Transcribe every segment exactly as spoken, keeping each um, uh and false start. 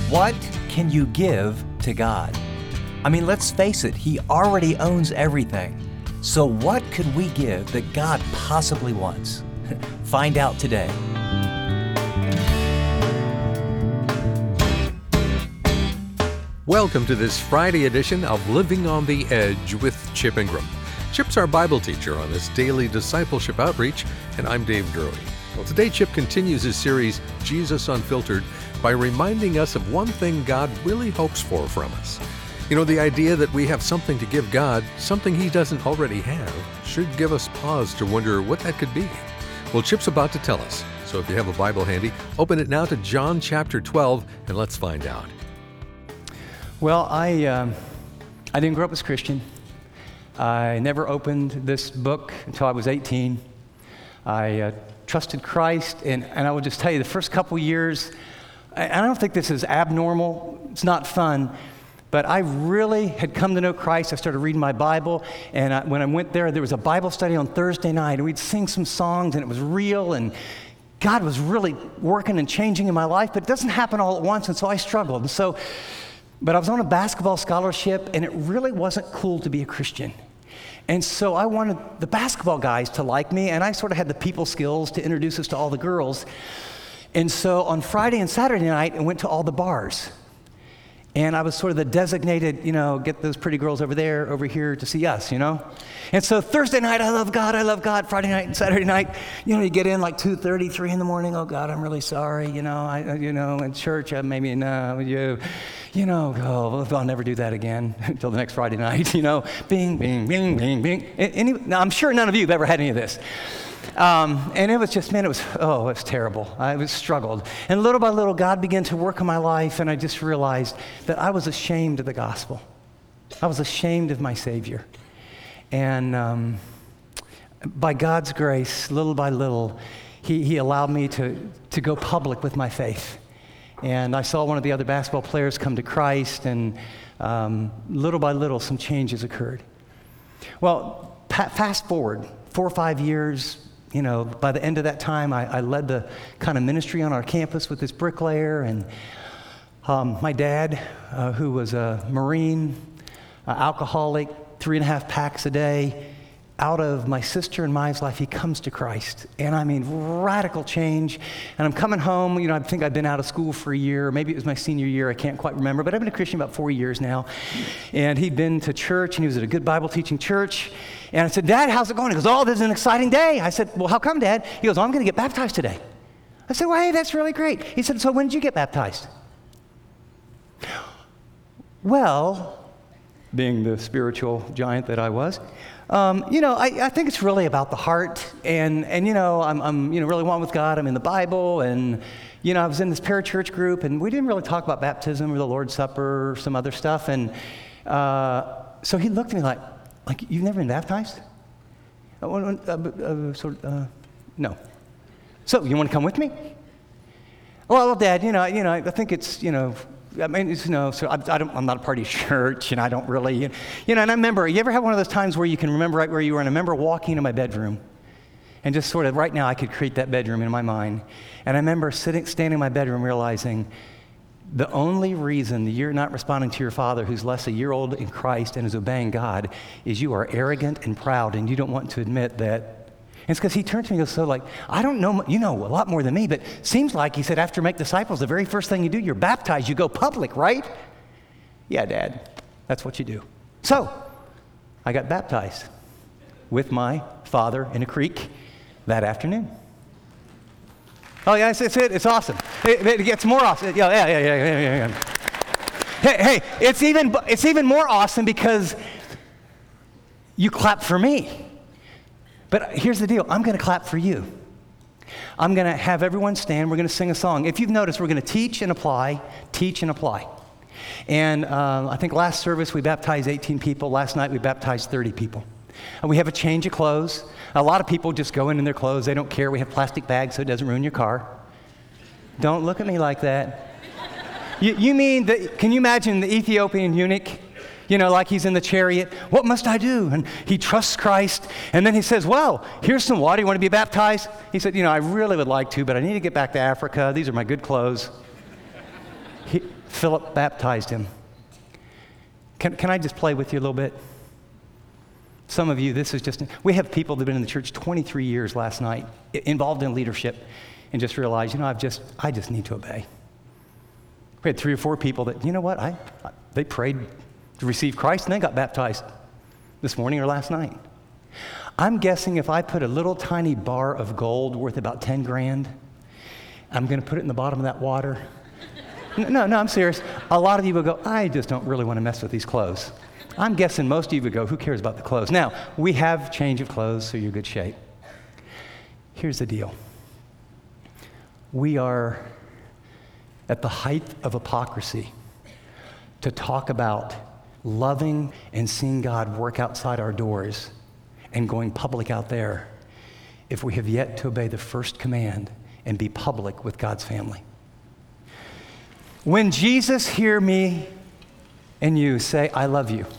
What can you give to God? I mean, let's face it, He already owns everything. So what could we give that God possibly wants? Find out today. Welcome to this Friday edition of Living on the Edge with Chip Ingram. Chip's our Bible teacher on this daily discipleship outreach, and I'm Dave Drury. Well, today Chip continues his series, Jesus Unfiltered, by reminding us of one thing God really hopes for from us. You know, the idea that we have something to give God, something He doesn't already have, should give us pause to wonder what that could be. Well, Chip's about to tell us, so if you have a Bible handy, open it now to John chapter twelve, and let's find out. Well, I um, I didn't grow up as Christian. I never opened this book until I was eighteen. I uh, trusted Christ, and, and I will just tell you, the first couple years, and I don't think this is abnormal, it's not fun, but I really had come to know Christ. I started reading my Bible, and I, when I went there, there was a Bible study on Thursday night, and we'd sing some songs, and it was real, and God was really working and changing in my life, but it doesn't happen all at once, and so I struggled. And so, but I was on a basketball scholarship, and it really wasn't cool to be a Christian. And so I wanted the basketball guys to like me, and I sort of had the people skills to introduce us to all the girls. And so on Friday and Saturday night, I went to all the bars. And I was sort of the designated, you know, get those pretty girls over there, over here to see us, you know? And so Thursday night, I love God, I love God. Friday night and Saturday night, you know, you get in like two thirty, three in the morning. Oh, God, I'm really sorry, you know, I, you know, in church, uh, maybe, no, you, you know, oh, I'll never do that again until the next Friday night, you know? Bing, bing, bing, bing, bing. Any, now, I'm sure none of you have ever had any of this. Um, and it was just, man, it was, oh, it was terrible. I was struggled. And little by little, God began to work in my life, and I just realized that I was ashamed of the gospel. I was ashamed of my Savior. And um, by God's grace, little by little, he, he allowed me to, to go public with my faith. And I saw one of the other basketball players come to Christ, and um, little by little, some changes occurred. Well, pa- fast forward, four or five years, you know, by the end of that time, I, I led the kind of ministry on our campus with this bricklayer, and um, my dad, uh, who was a Marine, uh, alcoholic, three and a half packs a day, out of my sister and my life, he comes to Christ. And I mean, radical change. And I'm coming home, you know, I think I've been out of school for a year, maybe it was my senior year, I can't quite remember, but I've been a Christian about four years now. And he'd been to church, and he was at a good Bible teaching church. And I said, Dad, how's it going? He goes, oh, this is an exciting day. I said, well, how come, Dad? He goes, oh, I'm going to get baptized today. I said, well, hey, that's really great. He said, so when did you get baptized? Well, being the spiritual giant that I was, Um, you know, I, I think it's really about the heart, and, and you know, I'm, I'm, you know, really one with God. I'm in the Bible, and, you know, I was in this parachurch group, and we didn't really talk about baptism or the Lord's Supper or some other stuff, and uh, so he looked at me like, like, you've never been baptized? Uh, uh, uh, sort of, uh, no. So, you want to come with me? Well, well, Dad, you know, you know, I think it's, you know, I mean, it's, you know, so I, I don't, I'm not a part of church, and I don't really, you know, and I remember, you ever have one of those times where you can remember right where you were, and I remember walking into my bedroom, and just sort of, right now, I could create that bedroom in my mind, and I remember sitting, standing in my bedroom, realizing the only reason that you're not responding to your father, who's less a year old in Christ and is obeying God, is you are arrogant and proud, and you don't want to admit that. And it's because he turned to me and goes, so like, I don't know, you know a lot more than me, but seems like, he said, after make disciples, the very first thing you do, you're baptized, you go public, right? Yeah, Dad, that's what you do. So, I got baptized with my father in a creek that afternoon. Oh yeah, it's, it's it, it's awesome. It, it gets more awesome. Yeah, yeah, yeah, yeah, yeah, yeah. Hey, hey, it's even, it's even more awesome because you clap for me. But here's the deal, I'm going to clap for you. I'm going to have everyone stand, we're going to sing a song. If you've noticed, we're going to teach and apply, teach and apply. And uh, I think last service we baptized eighteen people, last night we baptized thirty people. And we have a change of clothes. A lot of people just go in in their clothes, they don't care, we have plastic bags so it doesn't ruin your car. Don't look at me like that. you, you mean, that, can you imagine the Ethiopian eunuch? You know, like he's in the chariot. What must I do? And he trusts Christ. And then he says, well, here's some water. You want to be baptized? He said, you know, I really would like to, but I need to get back to Africa. These are my good clothes. he, Philip baptized him. Can, can I just play with you a little bit? Some of you, this is just, we have people that have been in the church twenty-three years last night, involved in leadership, and just realized, you know, I've just, I just need to obey. We had three or four people that, you know what, I, I they prayed to receive Christ and they got baptized this morning or last night. I'm guessing if I put a little tiny bar of gold worth about ten grand, I'm going to put it in the bottom of that water. No, no, I'm serious. A lot of you will go, I just don't really want to mess with these clothes. I'm guessing most of you would go, who cares about the clothes? Now, we have change of clothes, so you're in good shape. Here's the deal. We are at the height of hypocrisy to talk about loving and seeing God work outside our doors and going public out there if we have yet to obey the first command and be public with God's family. When Jesus hear me and you say, I love you,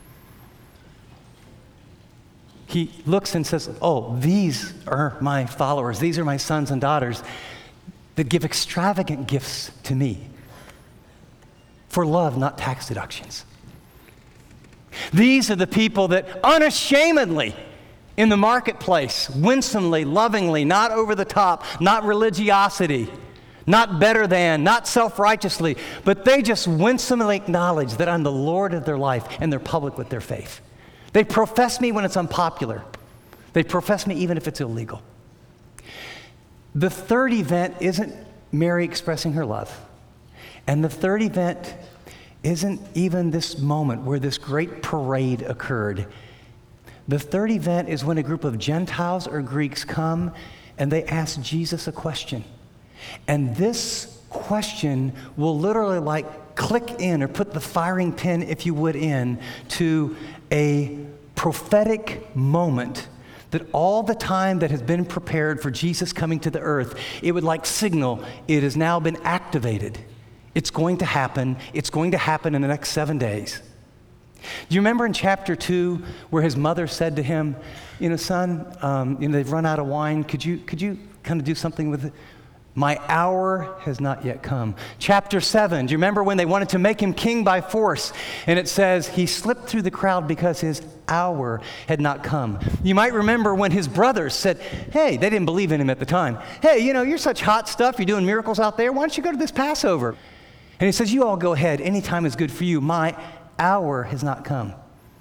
he looks and says, oh, these are my followers. These are my sons and daughters that give extravagant gifts to me for love, not tax deductions. These are the people that unashamedly in the marketplace, winsomely, lovingly, not over the top, not religiosity, not better than, not self-righteously, but they just winsomely acknowledge that I'm the Lord of their life and they're public with their faith. They profess me when it's unpopular. They profess me even if it's illegal. The third event isn't Mary expressing her love. And the third event isn't even this moment where this great parade occurred. The third event is when a group of Gentiles or Greeks come and they ask Jesus a question. And this question will literally like click in or put the firing pin, if you would, in to a prophetic moment that all the time that has been prepared for Jesus coming to the earth, it would like signal it has now been activated. It's going to happen. It's going to happen in the next seven days. Do you remember in chapter two where his mother said to him, you know, son, um, you know, they've run out of wine. Could you, could you kind of do something with it? My hour has not yet come. Chapter seven, do you remember when they wanted to make him king by force? And it says he slipped through the crowd because his hour had not come. You might remember when his brothers said, hey, they didn't believe in him at the time. Hey, you know, you're such hot stuff. You're doing miracles out there. Why don't you go to this Passover? And he says, you all go ahead. Any time is good for you. My hour has not come.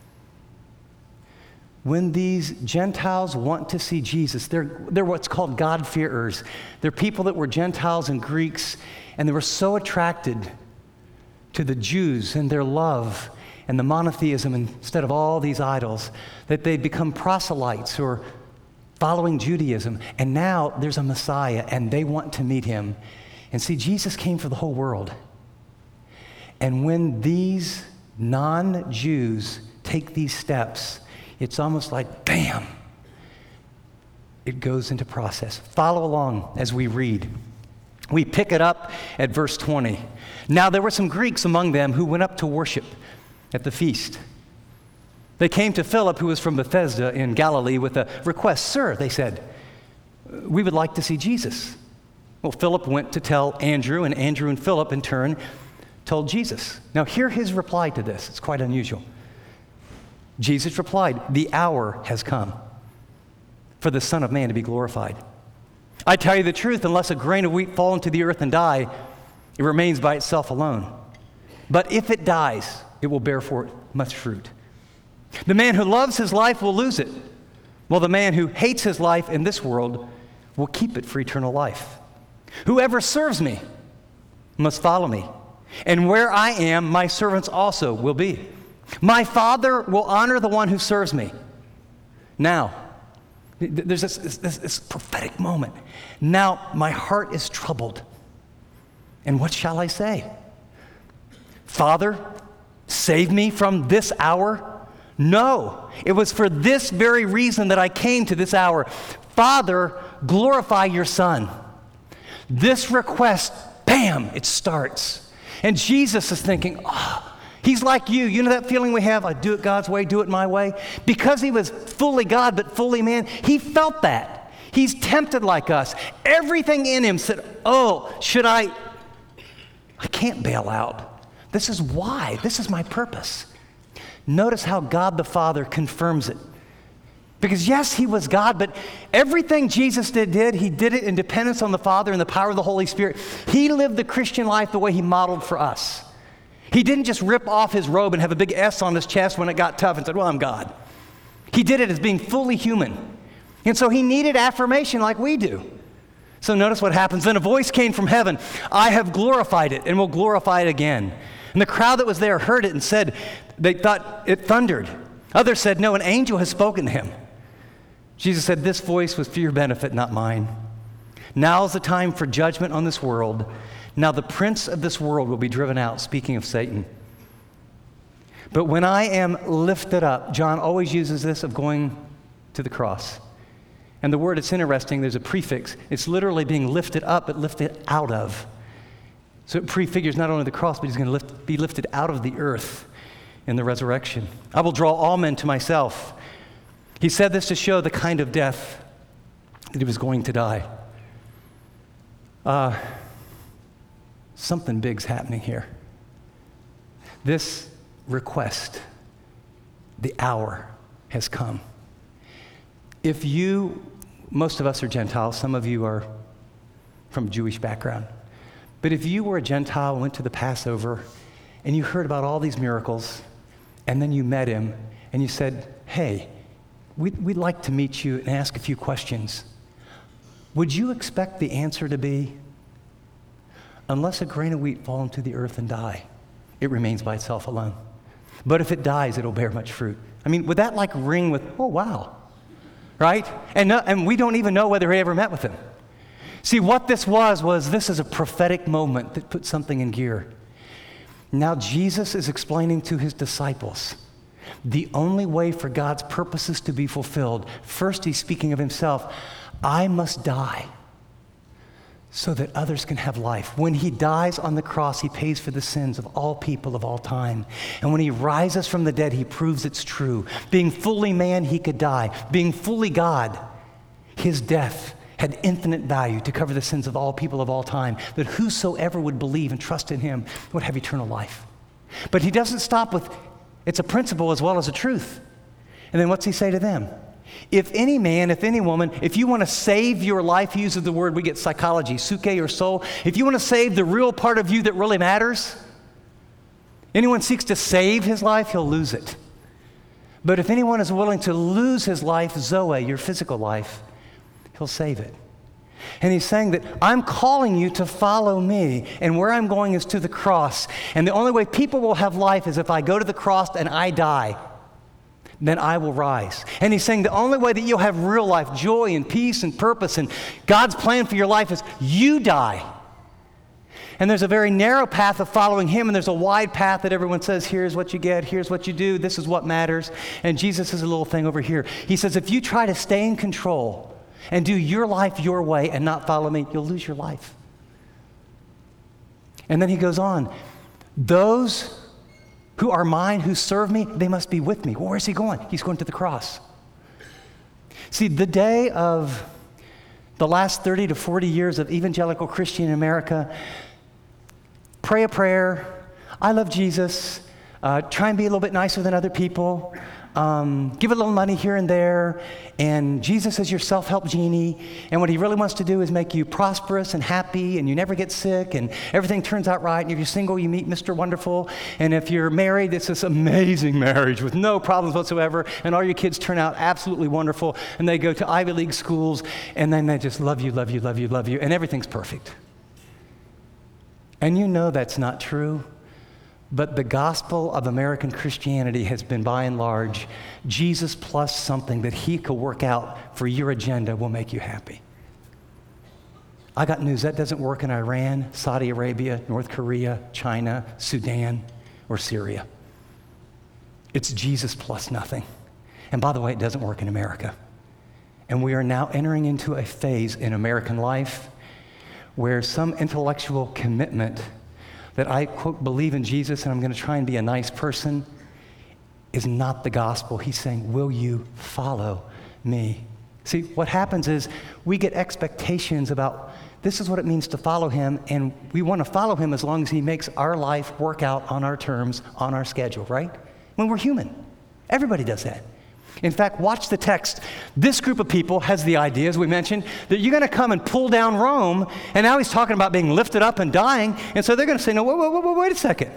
When these Gentiles want to see Jesus, they're, they're what's called God-fearers. They're people that were Gentiles and Greeks, and they were so attracted to the Jews and their love and the monotheism instead of all these idols that they'd become proselytes or following Judaism. And now there's a Messiah, and they want to meet him. And see, Jesus came for the whole world. And when these non-Jews take these steps, it's almost like, bam, it goes into process. Follow along as we read. We pick it up at verse twenty. Now there were some Greeks among them who went up to worship at the feast. They came to Philip, who was from Bethsaida in Galilee, with a request. Sir, they said, we would like to see Jesus. Well, Philip went to tell Andrew, and Andrew and Philip in turn told Jesus. Now hear his reply to this. It's quite unusual. Jesus replied, the hour has come for the Son of Man to be glorified. I tell you the truth, unless a grain of wheat fall into the earth and die, it remains by itself alone. But if it dies, it will bear forth much fruit. The man who loves his life will lose it, while the man who hates his life in this world will keep it for eternal life. Whoever serves me must follow me, and where I am, my servants also will be. My Father will honor the one who serves me. Now, there's this, this, this prophetic moment. Now my heart is troubled. And what shall I say? Father, save me from this hour? No, it was for this very reason that I came to this hour. Father, glorify your Son. This request, bam, it starts. And Jesus is thinking, oh, he's like you. You know that feeling we have? I do it God's way, do it my way. Because he was fully God but fully man, he felt that. He's tempted like us. Everything in him said, oh, should I? I can't bail out. This is why. This is my purpose. Notice how God the Father confirms it. Because yes, he was God, but everything Jesus did, did, he did it in dependence on the Father and the power of the Holy Spirit. He lived the Christian life the way he modeled for us. He didn't just rip off his robe and have a big S on his chest when it got tough and said, well, I'm God. He did it as being fully human. And so he needed affirmation like we do. So notice what happens. Then a voice came from heaven. I have glorified it and will glorify it again. And the crowd that was there heard it and said, they thought it thundered. Others said, no, an angel has spoken to him. Jesus said, this voice was for your benefit, not mine. Now is the time for judgment on this world. Now the prince of this world will be driven out, speaking of Satan. But when I am lifted up, John always uses this of going to the cross. And the word, it's interesting, there's a prefix. It's literally being lifted up, but lifted out of. So it prefigures not only the cross, but he's going to lift, be lifted out of the earth in the resurrection. I will draw all men to myself. He said this to show the kind of death that he was going to die. Uh, something big's happening here. This request, the hour has come. If you, most of us are Gentiles, some of you are from Jewish background, but if you were a Gentile, went to the Passover, and you heard about all these miracles, and then you met him, and you said, hey, we'd, we'd like to meet you and ask a few questions. Would you expect the answer to be, unless a grain of wheat fall into the earth and die, it remains by itself alone. But if it dies, it'll bear much fruit. I mean, would that like ring with, oh, wow, right? And, no, and we don't even know whether he ever met with him. See, what this was, was this is a prophetic moment that put something in gear. Now Jesus is explaining to his disciples the only way for God's purposes to be fulfilled. First, he's speaking of himself. I must die so that others can have life. When he dies on the cross, he pays for the sins of all people of all time. And when he rises from the dead, he proves it's true. Being fully man, he could die. Being fully God, his death had infinite value to cover the sins of all people of all time, that whosoever would believe and trust in him would have eternal life. But he doesn't stop with, it's a principle as well as a truth. And then what's he say to them? If any man, if any woman, if you want to save your life, he uses the word, we get psychology, suke or soul. If you want to save the real part of you that really matters, anyone seeks to save his life, he'll lose it. But if anyone is willing to lose his life, zoe, your physical life, he'll save it. And he's saying that I'm calling you to follow me, and where I'm going is to the cross. And the only way people will have life is if I go to the cross and I die. Then I will rise. And he's saying the only way that you'll have real life, joy and peace and purpose and God's plan for your life is you die. And there's a very narrow path of following him, and there's a wide path that everyone says, here's what you get, here's what you do, this is what matters. And Jesus is a little thing over here. He says, if you try to stay in control and do your life your way and not follow me, you'll lose your life. And then he goes on, those who are mine, who serve me, they must be with me. Well, where's he going? He's going to the cross. See, the day of the last thirty to forty years of evangelical Christian in America, pray a prayer, I love Jesus, uh, try and be a little bit nicer than other people, um, give a little money here and there, and Jesus is your self-help genie, and what he really wants to do is make you prosperous and happy, and you never get sick, and everything turns out right, and if you're single, you meet Mister Wonderful, and if you're married, it's this amazing marriage with no problems whatsoever, and all your kids turn out absolutely wonderful, and they go to Ivy League schools, and then they just love you, love you, love you, love you, and everything's perfect. And you know that's not true. But the gospel of American Christianity has been, by and large, Jesus plus something that he could work out for your agenda will make you happy. I got news, that doesn't work in Iran, Saudi Arabia, North Korea, China, Sudan, or Syria. It's Jesus plus nothing. And by the way, it doesn't work in America. And we are now entering into a phase in American life where some intellectual commitment that I, quote, believe in Jesus and I'm going to try and be a nice person is not the gospel. He's saying, will you follow me? See, what happens is we get expectations about this is what it means to follow him, and we want to follow him as long as he makes our life work out on our terms, on our schedule, right? When we're human. Everybody does that. In fact, watch the text. This group of people has the idea, as we mentioned, that you're going to come and pull down Rome, and now he's talking about being lifted up and dying, and so they're going to say, no, wait, wait, wait, wait a second.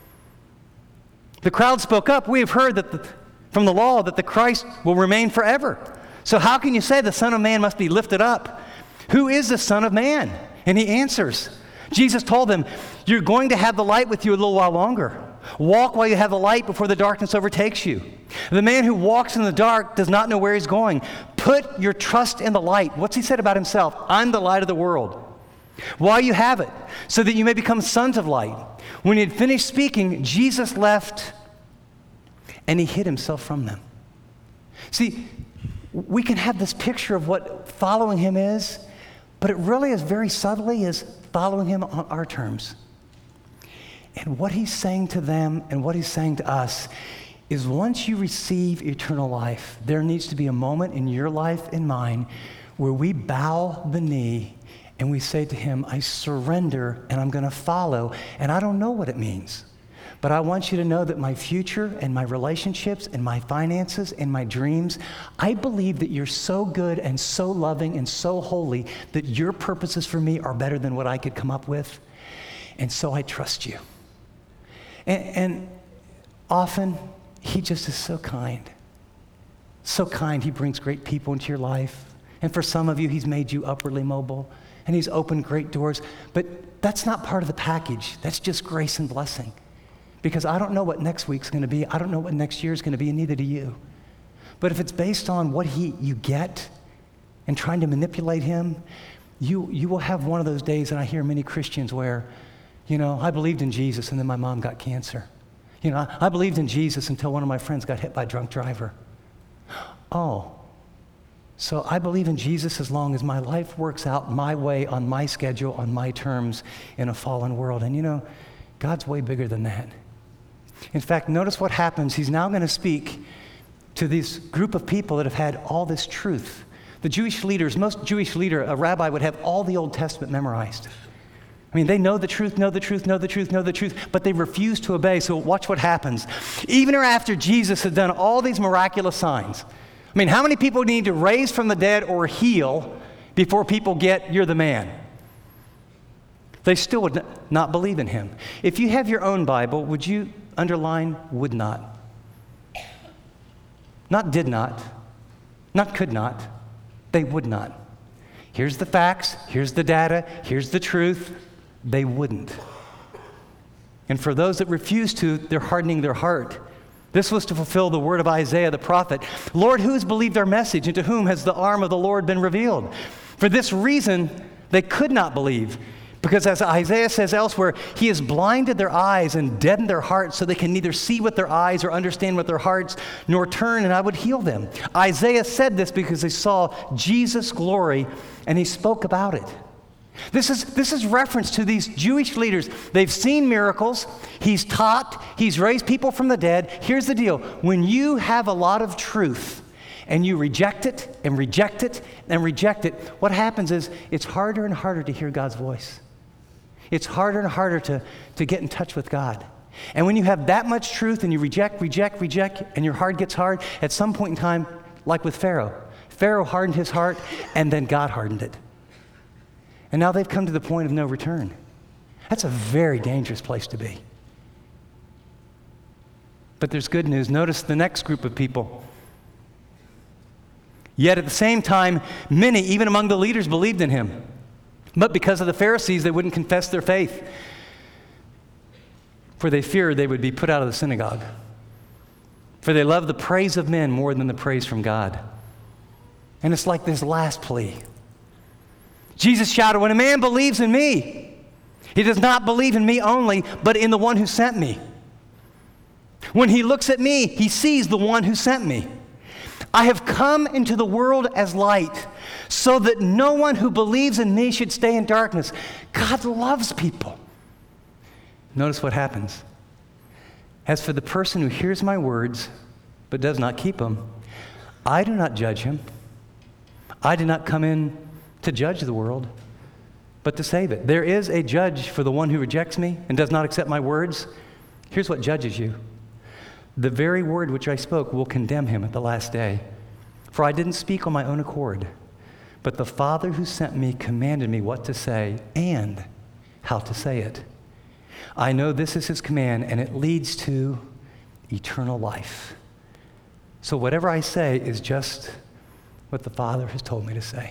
The crowd spoke up. We have heard that the, from the law that the Christ will remain forever. So how can you say the Son of Man must be lifted up? Who is the Son of Man? And he answers. Jesus told them, you're going to have the light with you a little while longer. Walk while you have the light before the darkness overtakes you. The man who walks in the dark does not know where he's going. Put your trust in the light. What's he said about himself? I'm the light of the world. While you have it, so that you may become sons of light. When he had finished speaking, Jesus left and he hid himself from them. See, we can have this picture of what following him is, but it really is very subtly is following him on our terms. And what he's saying to them and what he's saying to us is once you receive eternal life, there needs to be a moment in your life and mine where we bow the knee and we say to him, I surrender and I'm going to follow. And I don't know what it means, but I want you to know that my future and my relationships and my finances and my dreams, I believe that you're so good and so loving and so holy that your purposes for me are better than what I could come up with. And so I trust you. And, and often, he just is so kind. So kind, he brings great people into your life. And for some of you, he's made you upwardly mobile. And he's opened great doors. But that's not part of the package. That's just grace and blessing. Because I don't know what next week's going to be. I don't know what next year's going to be, and neither do you. But if it's based on what he you get and trying to manipulate him, you, you will have one of those days, and I hear many Christians where, you know, I believed in Jesus, and then my mom got cancer. You know, I, I believed in Jesus until one of my friends got hit by a drunk driver. Oh, so I believe in Jesus as long as my life works out my way, on my schedule, on my terms in a fallen world. And you know, God's way bigger than that. In fact, notice what happens. He's now going to speak to this group of people that have had all this truth. The Jewish leaders, most Jewish leader, a rabbi would have all the Old Testament memorized. I mean, they know the truth, know the truth, know the truth, know the truth, but they refuse to obey. So watch what happens. Even after Jesus had done all these miraculous signs, I mean, how many people need to raise from the dead or heal before people get, you're the man? They still would not believe in him. If you have your own Bible, would you underline would not? Not did not, not could not, they would not. Here's the facts, here's the data, here's the truth. They wouldn't. And for those that refuse to, they're hardening their heart. This was to fulfill the word of Isaiah the prophet. Lord, who has believed our message, and to whom has the arm of the Lord been revealed? For this reason, they could not believe. Because as Isaiah says elsewhere, he has blinded their eyes and deadened their hearts so they can neither see with their eyes or understand with their hearts, nor turn, and I would heal them. Isaiah said this because he saw Jesus' glory, and he spoke about it. This is, this is reference to these Jewish leaders. They've seen miracles. He's taught. He's raised people from the dead. Here's the deal. When you have a lot of truth and you reject it and reject it and reject it, what happens is it's harder and harder to hear God's voice. It's harder and harder to, to get in touch with God. And when you have that much truth and you reject, reject, reject, and your heart gets hard, at some point in time, like with Pharaoh, Pharaoh hardened his heart, and then God hardened it. And now they've come to the point of no return. That's a very dangerous place to be. But there's good news. Notice the next group of people. Yet at the same time, many, even among the leaders, believed in him. But because of the Pharisees, they wouldn't confess their faith, for they feared they would be put out of the synagogue. For they loved the praise of men more than the praise from God. And it's like this last plea. Jesus shouted, when a man believes in me, he does not believe in me only, but in the one who sent me. When he looks at me, he sees the one who sent me. I have come into the world as light, so that no one who believes in me should stay in darkness. God loves people. Notice what happens. As for the person who hears my words, but does not keep them, I do not judge him. I did not come in to judge the world, but to save it. There is a judge for the one who rejects me and does not accept my words. Here's what judges you. The very word which I spoke will condemn him at the last day. For I didn't speak on my own accord, but the Father who sent me commanded me what to say and how to say it. I know this is his command, and it leads to eternal life. So whatever I say is just what the Father has told me to say.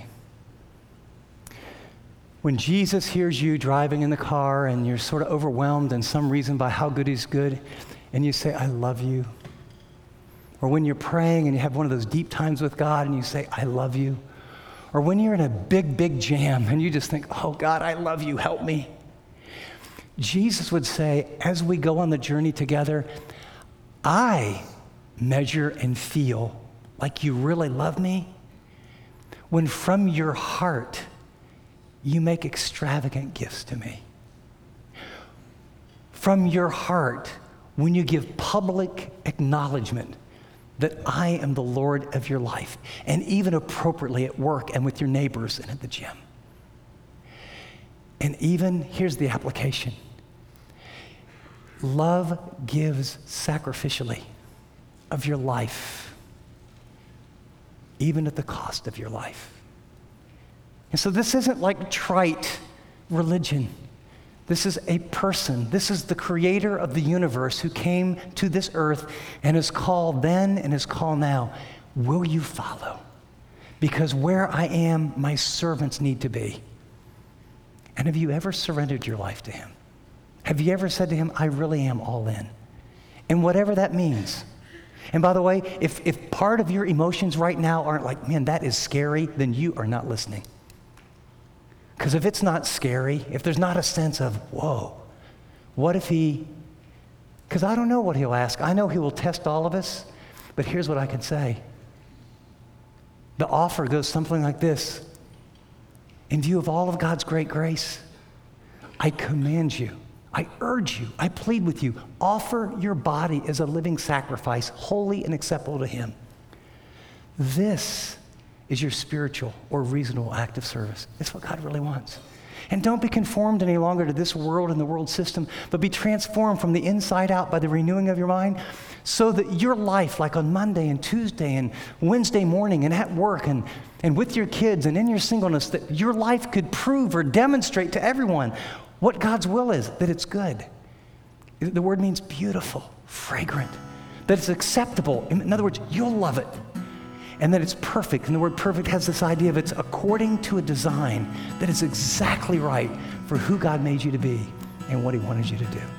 When Jesus hears you driving in the car and you're sort of overwhelmed in some reason by how good he's good, and you say, I love you. Or when you're praying and you have one of those deep times with God and you say, I love you. Or when you're in a big, big jam and you just think, oh God, I love you, help me. Jesus would say, as we go on the journey together, I measure and feel like you really love me when from your heart you make extravagant gifts to me. From your heart, when you give public acknowledgement that I am the Lord of your life, and even appropriately at work and with your neighbors and at the gym. And even, here's the application. Love gives sacrificially of your life, even at the cost of your life. And so this isn't like trite religion. This is a person. This is the creator of the universe who came to this earth and is called then and is called now. Will you follow? Because where I am, my servants need to be. And have you ever surrendered your life to him? Have you ever said to him, I really am all in? And whatever that means. And by the way, if, if part of your emotions right now aren't like, man, that is scary, then you are not listening. Because if it's not scary, if there's not a sense of, whoa, what if he, because I don't know what he'll ask. I know he will test all of us, but here's what I can say. The offer goes something like this. In view of all of God's great grace, I command you, I urge you, I plead with you, offer your body as a living sacrifice, holy and acceptable to him. This is your spiritual or reasonable act of service. It's what God really wants. And don't be conformed any longer to this world and the world system, but be transformed from the inside out by the renewing of your mind, so that your life, like on Monday and Tuesday and Wednesday morning and at work and, and with your kids and in your singleness, that your life could prove or demonstrate to everyone what God's will is, that it's good. The word means beautiful, fragrant, that it's acceptable. In other words, you'll love it. And that it's perfect. And the word perfect has this idea of it's according to a design that is exactly right for who God made you to be and what he wanted you to do.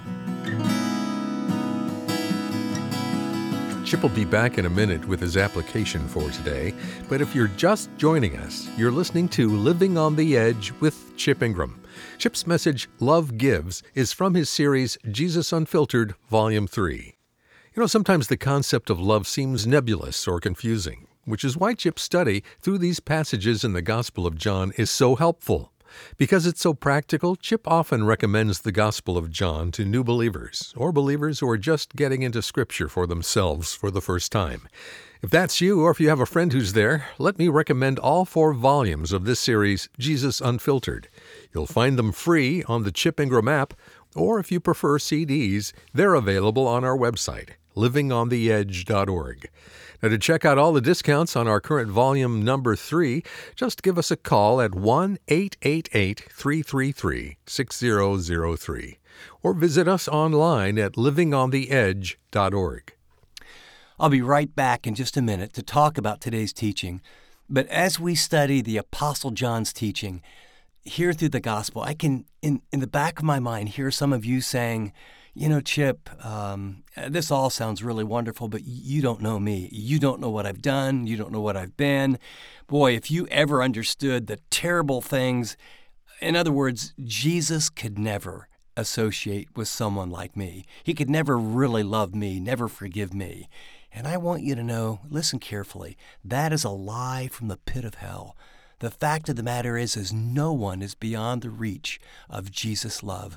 Chip will be back in a minute with his application for today. But if you're just joining us, you're listening to Living on the Edge with Chip Ingram. Chip's message, Love Gives, is from his series, Jesus Unfiltered, Volume three. You know, sometimes the concept of love seems nebulous or confusing, which is why Chip's study through these passages in the Gospel of John is so helpful. Because it's so practical, Chip often recommends the Gospel of John to new believers or believers who are just getting into Scripture for themselves for the first time. If that's you, or if you have a friend who's there, let me recommend all four volumes of this series, Jesus Unfiltered. You'll find them free on the Chip Ingram app, or if you prefer C Ds, they're available on our website, living on the edge dot org. Now, to check out all the discounts on our current volume number three, just give us a call at one eight eight eight, three three three, six zero zero three or visit us online at living on the edge dot org. I'll be right back in just a minute to talk about today's teaching. But as we study the Apostle John's teaching here through the gospel, I can, in, in the back of my mind, hear some of you saying, you know, Chip, um, this all sounds really wonderful, but you don't know me. You don't know what I've done. You don't know what I've been. Boy, if you ever understood the terrible things, in other words, Jesus could never associate with someone like me. He could never really love me, never forgive me. And I want you to know, listen carefully, that is a lie from the pit of hell. The fact of the matter is, is no one is beyond the reach of Jesus' love.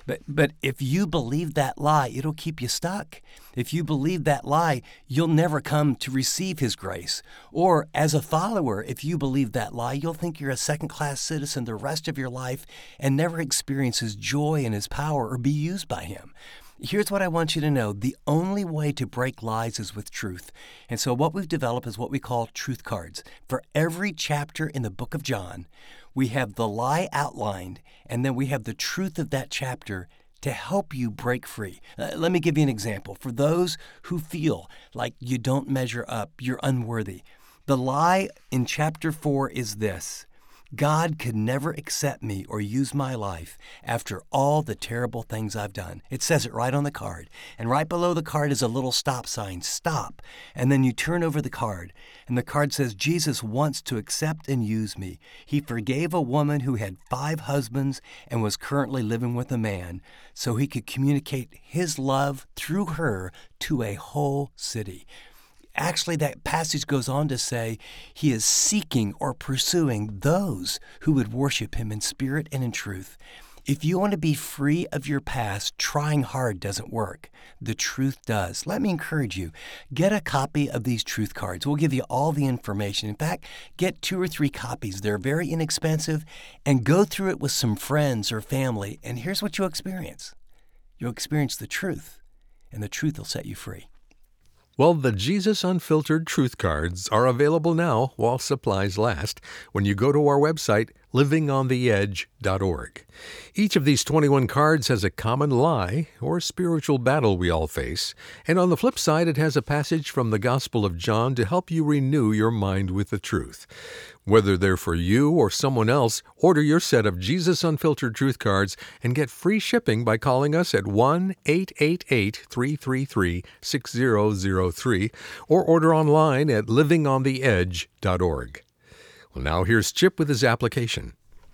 But but if you believe that lie, it'll keep you stuck. If you believe that lie, you'll never come to receive his grace. Or as a follower, if you believe that lie, you'll think you're a second-class citizen the rest of your life and never experience his joy and his power or be used by him. Here's what I want you to know. The only way to break lies is with truth. And so what we've developed is what we call truth cards. For every chapter in the book of John, we have the lie outlined, and then we have the truth of that chapter to help you break free. Uh, let me give you an example. For those who feel like you don't measure up, you're unworthy, the lie in chapter four is this: God could never accept me or use my life after all the terrible things I've done. It says it right on the card. And right below the card is a little stop sign, stop. And then you turn over the card, and the card says, Jesus wants to accept and use me. He forgave a woman who had five husbands and was currently living with a man, so he could communicate his love through her to a whole city. Actually, that passage goes on to say he is seeking or pursuing those who would worship him in spirit and in truth. If you want to be free of your past, trying hard doesn't work. The truth does. Let me encourage you. Get a copy of these truth cards. We'll give you all the information. In fact, get two or three copies. They're very inexpensive, and go through it with some friends or family. And here's what you'll experience. You'll experience the truth, and the truth will set you free. Well, the Jesus Unfiltered Truth Cards are available now while supplies last when you go to our website, living on the edge dot org. Each of these twenty-one cards has a common lie or spiritual battle we all face, and on the flip side, it has a passage from the Gospel of John to help you renew your mind with the truth. Whether they're for you or someone else, order your set of Jesus Unfiltered Truth Cards and get free shipping by calling us at one eight eight eight, three three three, six zero zero three or order online at living on the edge dot org. Well, now here's Chip with his application.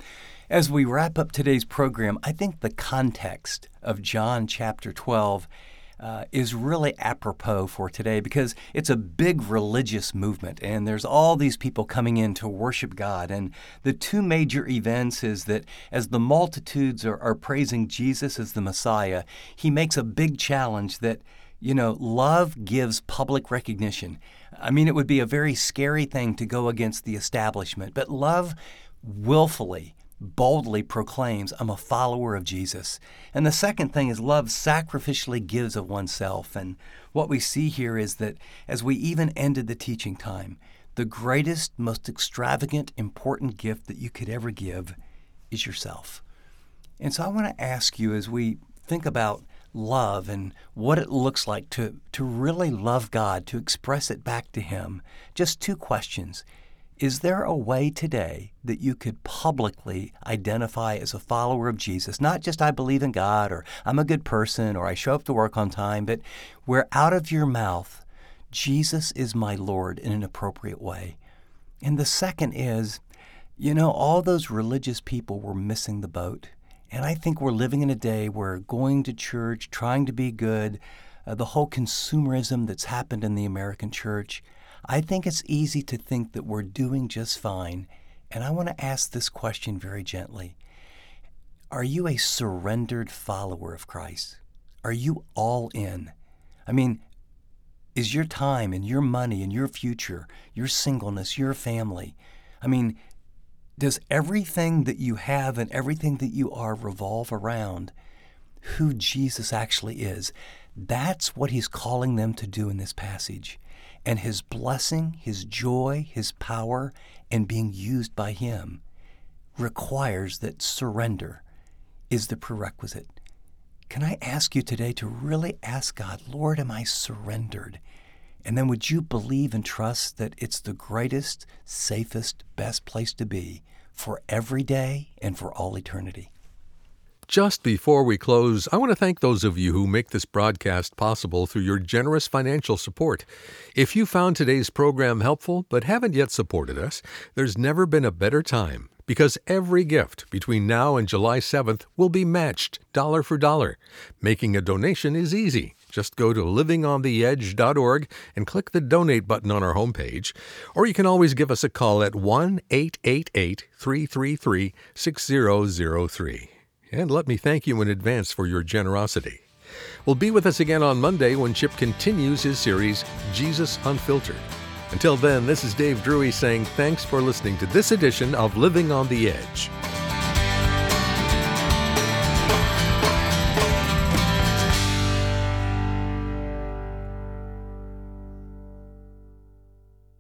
As we wrap up today's program, I think the context of John chapter twelve uh, is really apropos for today, because it's a big religious movement, and there's all these people coming in to worship God. And the two major events is that as the multitudes are, are praising Jesus as the Messiah, he makes a big challenge that, you know, love gives public recognition. I mean, it would be a very scary thing to go against the establishment, but love willfully, boldly proclaims, I'm a follower of Jesus. And the second thing is love sacrificially gives of oneself. And what we see here is that as we even ended the teaching time, the greatest, most extravagant, important gift that you could ever give is yourself. And so I want to ask you, as we think about love and what it looks like to, to really love God, to express it back to him, just two questions. Is there a way today that you could publicly identify as a follower of Jesus? Not just I believe in God, or I'm a good person, or I show up to work on time, but where out of your mouth, Jesus is my Lord, in an appropriate way. And the second is, you know, all those religious people were missing the boat. And I think we're living in a day where going to church, trying to be good, uh, the whole consumerism that's happened in the American church, I think it's easy to think that we're doing just fine. And I want to ask this question very gently. Are you a surrendered follower of Christ? Are you all in? I mean, is your time and your money and your future, your singleness, your family, I mean, does everything that you have and everything that you are revolve around who Jesus actually is? That's what he's calling them to do in this passage. And his blessing, his joy, his power, and being used by him requires that surrender is the prerequisite. Can I ask you today to really ask God, Lord, am I surrendered? And then would you believe and trust that it's the greatest, safest, best place to be for every day and for all eternity? Just before we close, I want to thank those of you who make this broadcast possible through your generous financial support. If you found today's program helpful but haven't yet supported us, there's never been a better time, because every gift between now and July seventh will be matched dollar for dollar. Making a donation is easy. Just go to living on the edge dot org and click the donate button on our homepage. Or you can always give us a call at one eight eight eight, three three three, six zero zero three. and let me thank you in advance for your generosity. Well, be with us again on Monday when Chip continues his series, Jesus Unfiltered. Until then, this is Dave Drury saying thanks for listening to this edition of Living on the Edge.